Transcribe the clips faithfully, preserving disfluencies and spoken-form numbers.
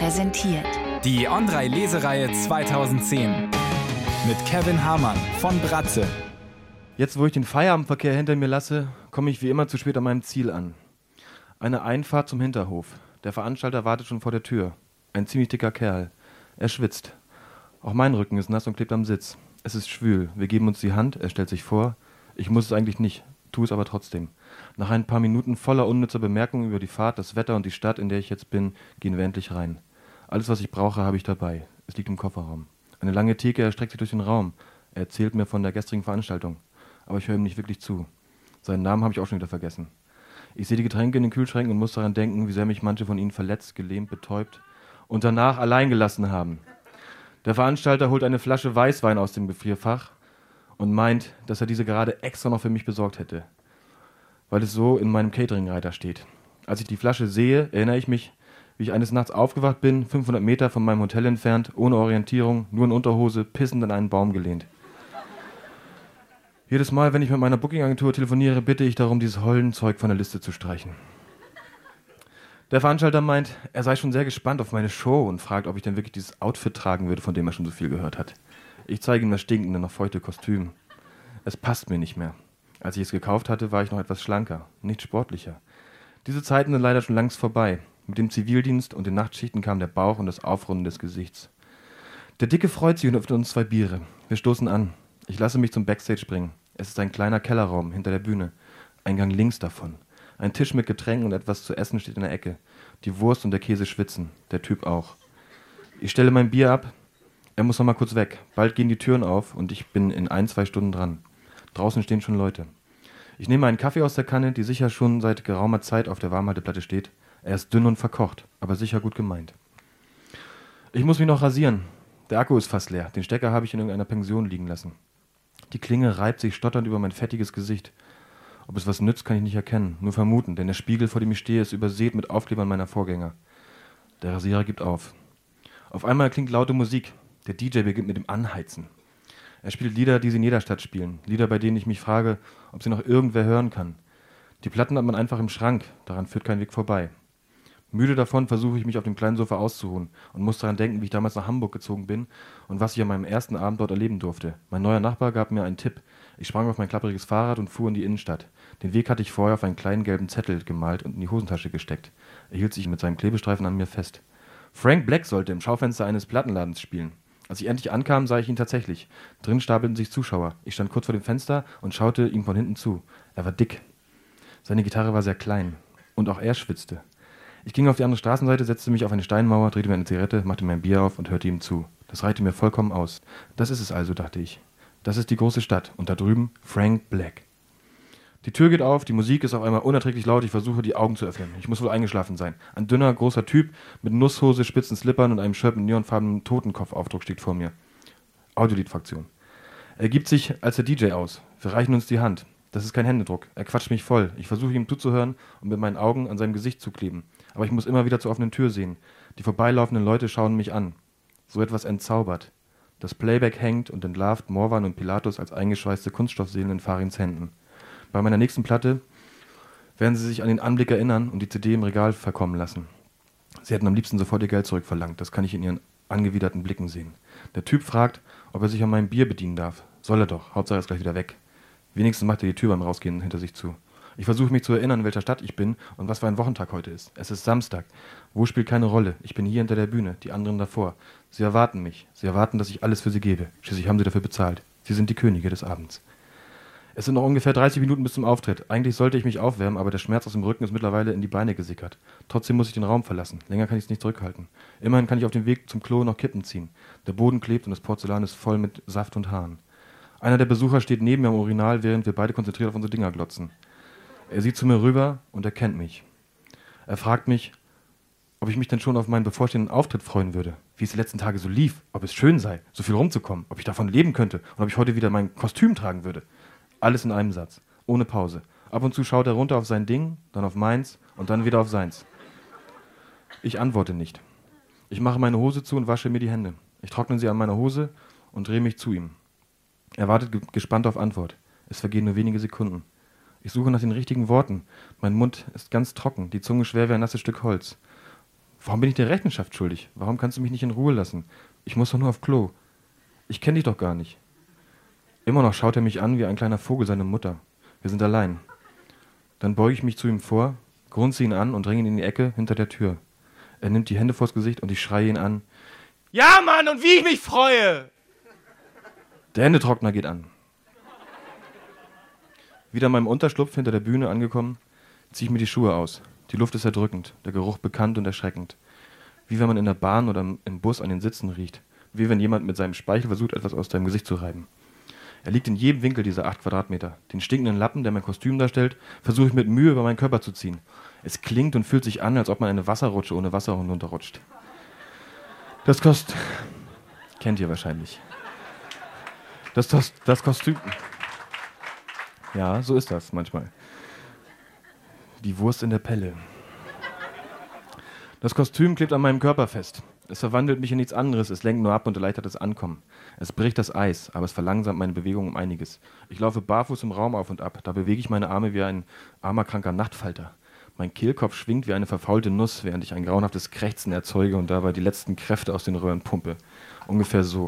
präsentiert. Die On drei Lesereihe zweitausendzehn mit Kevin Hamann von Bratze. Jetzt, wo ich den Feierabendverkehr hinter mir lasse, komme ich wie immer zu spät an meinem Ziel an. Eine Einfahrt zum Hinterhof. Der Veranstalter wartet schon vor der Tür. Ein ziemlich dicker Kerl. Er schwitzt. Auch mein Rücken ist nass und klebt am Sitz. Es ist schwül. Wir geben uns die Hand. Er stellt sich vor. Ich muss es eigentlich nicht, tue es aber trotzdem. Nach ein paar Minuten voller unnützer Bemerkungen über die Fahrt, das Wetter und die Stadt, in der ich jetzt bin, gehen wir endlich rein. Alles, was ich brauche, habe ich dabei. Es liegt im Kofferraum. Eine lange Theke erstreckt sich durch den Raum. Er erzählt mir von der gestrigen Veranstaltung. Aber ich höre ihm nicht wirklich zu. Seinen Namen habe ich auch schon wieder vergessen. Ich sehe die Getränke in den Kühlschränken und muss daran denken, wie sehr mich manche von ihnen verletzt, gelähmt, betäubt und danach allein gelassen haben. Der Veranstalter holt eine Flasche Weißwein aus dem Gefrierfach und meint, dass er diese gerade extra noch für mich besorgt hätte, weil es so in meinem Catering-Reiter steht. Als ich die Flasche sehe, erinnere ich mich, wie ich eines Nachts aufgewacht bin, fünfhundert Meter von meinem Hotel entfernt, ohne Orientierung, nur in Unterhose, pissend an einen Baum gelehnt. Jedes Mal, wenn ich mit meiner Booking-Agentur telefoniere, bitte ich darum, dieses Hollenzeug von der Liste zu streichen. Der Veranstalter meint, er sei schon sehr gespannt auf meine Show und fragt, ob ich denn wirklich dieses Outfit tragen würde, von dem er schon so viel gehört hat. Ich zeige ihm das stinkende, noch feuchte Kostüm. Es passt mir nicht mehr. Als ich es gekauft hatte, war ich noch etwas schlanker, nicht sportlicher. Diese Zeiten sind leider schon längst vorbei. Mit dem Zivildienst und den Nachtschichten kam der Bauch und das Aufrunden des Gesichts. Der Dicke freut sich und öffnet uns zwei Biere. Wir stoßen an. Ich lasse mich zum Backstage bringen. Es ist ein kleiner Kellerraum hinter der Bühne. Eingang links davon. Ein Tisch mit Getränken und etwas zu essen steht in der Ecke. Die Wurst und der Käse schwitzen. Der Typ auch. Ich stelle mein Bier ab. Er muss noch mal kurz weg. Bald gehen die Türen auf und ich bin in ein, zwei Stunden dran. Draußen stehen schon Leute. Ich nehme einen Kaffee aus der Kanne, die sicher schon seit geraumer Zeit auf der Warmhalteplatte steht. Er ist dünn und verkocht, aber sicher gut gemeint. Ich muss mich noch rasieren. Der Akku ist fast leer. Den Stecker habe ich in irgendeiner Pension liegen lassen. Die Klinge reibt sich stotternd über mein fettiges Gesicht. Ob es was nützt, kann ich nicht erkennen. Nur vermuten, denn der Spiegel, vor dem ich stehe, ist übersät mit Aufklebern meiner Vorgänger. Der Rasierer gibt auf. Auf einmal klingt laute Musik. Der D J beginnt mit dem Anheizen. Er spielt Lieder, die sie in jeder Stadt spielen. Lieder, bei denen ich mich frage, ob sie noch irgendwer hören kann. Die Platten hat man einfach im Schrank. Daran führt kein Weg vorbei. Müde davon versuche ich mich auf dem kleinen Sofa auszuruhen und muss daran denken, wie ich damals nach Hamburg gezogen bin und was ich an meinem ersten Abend dort erleben durfte. Mein neuer Nachbar gab mir einen Tipp. Ich sprang auf mein klapperiges Fahrrad und fuhr in die Innenstadt. Den Weg hatte ich vorher auf einen kleinen gelben Zettel gemalt und in die Hosentasche gesteckt. Er hielt sich mit seinem Klebestreifen an mir fest. Frank Black sollte im Schaufenster eines Plattenladens spielen. Als ich endlich ankam, sah ich ihn tatsächlich. Drin stapelten sich Zuschauer. Ich stand kurz vor dem Fenster und schaute ihm von hinten zu. Er war dick. Seine Gitarre war sehr klein. Und auch er schwitzte. Ich ging auf die andere Straßenseite, setzte mich auf eine Steinmauer, drehte mir eine Zigarette, machte mir ein Bier auf und hörte ihm zu. Das reichte mir vollkommen aus. Das ist es also, dachte ich. Das ist die große Stadt. Und da drüben Frank Black. Die Tür geht auf, die Musik ist auf einmal unerträglich laut, ich versuche die Augen zu öffnen. Ich muss wohl eingeschlafen sein. Ein dünner, großer Typ mit Nusshose, spitzen Slippern und einem Shirt mit neonfarbenem Totenkopfaufdruck steht vor mir. Audiolied-Fraktion. Er gibt sich als der D J aus. Wir reichen uns die Hand. Das ist kein Händedruck. Er quatscht mich voll. Ich versuche ihm zuzuhören und mit meinen Augen an seinem Gesicht zu kleben. Aber ich muss immer wieder zur offenen Tür sehen. Die vorbeilaufenden Leute schauen mich an. So etwas entzaubert. Das Playback hängt und entlarvt Morvan und Pilatus als eingeschweißte Kunststoffseelen in Farins Händen. Bei meiner nächsten Platte werden sie sich an den Anblick erinnern und die C D im Regal verkommen lassen. Sie hätten am liebsten sofort ihr Geld zurückverlangt. Das kann ich in ihren angewiderten Blicken sehen. Der Typ fragt, ob er sich an meinem Bier bedienen darf. Soll er doch. Hauptsache er ist gleich wieder weg. Wenigstens macht er die Tür beim Rausgehen hinter sich zu. Ich versuche mich zu erinnern, in welcher Stadt ich bin und was für ein Wochentag heute ist. Es ist Samstag. Wo spielt keine Rolle. Ich bin hier hinter der Bühne, die anderen davor. Sie erwarten mich. Sie erwarten, dass ich alles für sie gebe. Schließlich haben sie dafür bezahlt. Sie sind die Könige des Abends. Es sind noch ungefähr dreißig Minuten bis zum Auftritt. Eigentlich sollte ich mich aufwärmen, aber der Schmerz aus dem Rücken ist mittlerweile in die Beine gesickert. Trotzdem muss ich den Raum verlassen. Länger kann ich es nicht zurückhalten. Immerhin kann ich auf dem Weg zum Klo noch Kippen ziehen. Der Boden klebt und das Porzellan ist voll mit Saft und Haaren. Einer der Besucher steht neben mir am Urinal, während wir beide konzentriert auf unsere Dinger glotzen. Er sieht zu mir rüber und erkennt mich. Er fragt mich, ob ich mich denn schon auf meinen bevorstehenden Auftritt freuen würde, wie es die letzten Tage so lief, ob es schön sei, so viel rumzukommen, ob ich davon leben könnte und ob ich heute wieder mein Kostüm tragen würde. Alles in einem Satz, ohne Pause. Ab und zu schaut er runter auf sein Ding, dann auf meins und dann wieder auf seins. Ich antworte nicht. Ich mache meine Hose zu und wasche mir die Hände. Ich trockne sie an meiner Hose und drehe mich zu ihm. Er wartet ge- gespannt auf Antwort. Es vergehen nur wenige Sekunden. Ich suche nach den richtigen Worten. Mein Mund ist ganz trocken, die Zunge schwer wie ein nasses Stück Holz. Warum bin ich dir Rechenschaft schuldig? Warum kannst du mich nicht in Ruhe lassen? Ich muss doch nur auf Klo. Ich kenne dich doch gar nicht. Immer noch schaut er mich an wie ein kleiner Vogel seine Mutter. Wir sind allein. Dann beuge ich mich zu ihm vor, grunze ihn an und dränge ihn in die Ecke hinter der Tür. Er nimmt die Hände vors Gesicht und ich schreie ihn an. Ja, Mann, und wie ich mich freue! Der Händetrockner geht an. Wieder in meinem Unterschlupf hinter der Bühne angekommen, ziehe ich mir die Schuhe aus. Die Luft ist erdrückend, der Geruch bekannt und erschreckend. Wie wenn man in der Bahn oder im Bus an den Sitzen riecht. Wie wenn jemand mit seinem Speichel versucht, etwas aus deinem Gesicht zu reiben. Er liegt in jedem Winkel dieser acht Quadratmeter. Den stinkenden Lappen, der mein Kostüm darstellt, versuche ich mit Mühe über meinen Körper zu ziehen. Es klingt und fühlt sich an, als ob man eine Wasserrutsche ohne Wasser hinunterrutscht. Das Kost... Kennt ihr wahrscheinlich. Das, das, das Kostüm... Ja, so ist das manchmal. Die Wurst in der Pelle. Das Kostüm klebt an meinem Körper fest. Es verwandelt mich in nichts anderes, es lenkt nur ab und erleichtert das Ankommen. Es bricht das Eis, aber es verlangsamt meine Bewegung um einiges. Ich laufe barfuß im Raum auf und ab, da bewege ich meine Arme wie ein armer, kranker Nachtfalter. Mein Kehlkopf schwingt wie eine verfaulte Nuss, während ich ein grauenhaftes Krächzen erzeuge und dabei die letzten Kräfte aus den Röhren pumpe. Ungefähr so.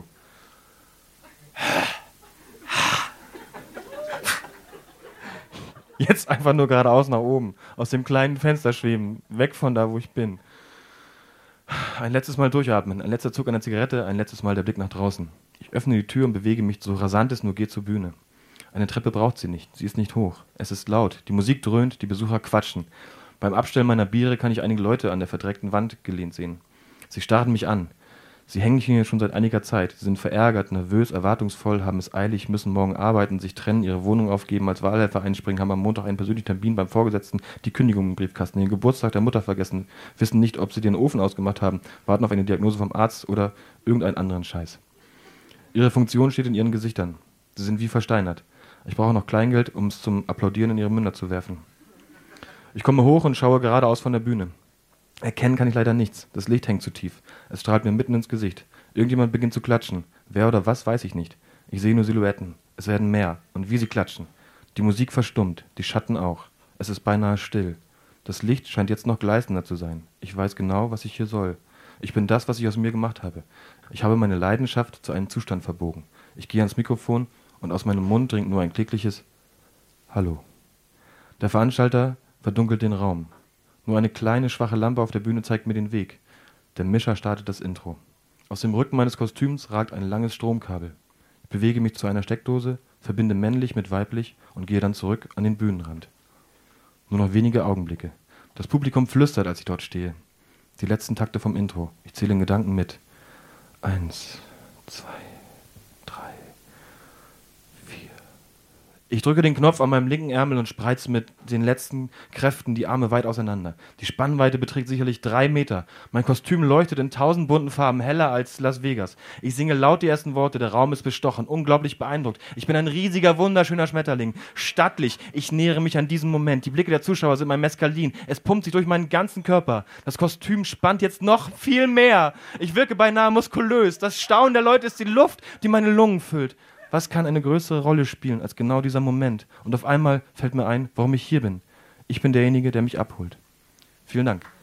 Jetzt einfach nur geradeaus nach oben, aus dem kleinen Fenster schweben, weg von da, wo ich bin. Ein letztes Mal durchatmen, ein letzter Zug einer Zigarette, ein letztes Mal der Blick nach draußen. Ich öffne die Tür und bewege mich so rasant es nur geht zur Bühne. Eine Treppe braucht sie nicht, sie ist nicht hoch. Es ist laut, die Musik dröhnt, die Besucher quatschen. Beim Abstellen meiner Biere kann ich einige Leute an der verdreckten Wand gelehnt sehen. Sie starren mich an. Sie hängen hier schon seit einiger Zeit. Sie sind verärgert, nervös, erwartungsvoll, haben es eilig, müssen morgen arbeiten, sich trennen, ihre Wohnung aufgeben, als Wahlhelfer einspringen, haben am Montag einen persönlichen Termin beim Vorgesetzten, die Kündigung im Briefkasten, den Geburtstag der Mutter vergessen, wissen nicht, ob sie den Ofen ausgemacht haben, warten auf eine Diagnose vom Arzt oder irgendeinen anderen Scheiß. Ihre Funktion steht in ihren Gesichtern. Sie sind wie versteinert. Ich brauche noch Kleingeld, um es zum Applaudieren in ihre Münder zu werfen. Ich komme hoch und schaue geradeaus von der Bühne. Erkennen kann ich leider nichts. Das Licht hängt zu tief. Es strahlt mir mitten ins Gesicht. Irgendjemand beginnt zu klatschen. Wer oder was, weiß ich nicht. Ich sehe nur Silhouetten. Es werden mehr. Und wie sie klatschen. Die Musik verstummt. Die Schatten auch. Es ist beinahe still. Das Licht scheint jetzt noch gleißender zu sein. Ich weiß genau, was ich hier soll. Ich bin das, was ich aus mir gemacht habe. Ich habe meine Leidenschaft zu einem Zustand verbogen. Ich gehe ans Mikrofon und aus meinem Mund dringt nur ein klägliches Hallo. Der Veranstalter verdunkelt den Raum. Nur eine kleine, schwache Lampe auf der Bühne zeigt mir den Weg. Der Mischer startet das Intro. Aus dem Rücken meines Kostüms ragt ein langes Stromkabel. Ich bewege mich zu einer Steckdose, verbinde männlich mit weiblich und gehe dann zurück an den Bühnenrand. Nur noch wenige Augenblicke. Das Publikum flüstert, als ich dort stehe. Die letzten Takte vom Intro. Ich zähle in Gedanken mit. Eins, zwei, drei, vier. Ich drücke den Knopf an meinem linken Ärmel und spreize mit den letzten Kräften die Arme weit auseinander. Die Spannweite beträgt sicherlich drei Meter. Mein Kostüm leuchtet in tausend bunten Farben, heller als Las Vegas. Ich singe laut die ersten Worte, der Raum ist bestochen, unglaublich beeindruckt. Ich bin ein riesiger, wunderschöner Schmetterling. Stattlich, ich nähere mich an diesem Moment. Die Blicke der Zuschauer sind mein Mescalin. Es pumpt sich durch meinen ganzen Körper. Das Kostüm spannt jetzt noch viel mehr. Ich wirke beinahe muskulös. Das Staunen der Leute ist die Luft, die meine Lungen füllt. Was kann eine größere Rolle spielen als genau dieser Moment? Und auf einmal fällt mir ein, warum ich hier bin. Ich bin derjenige, der mich abholt. Vielen Dank.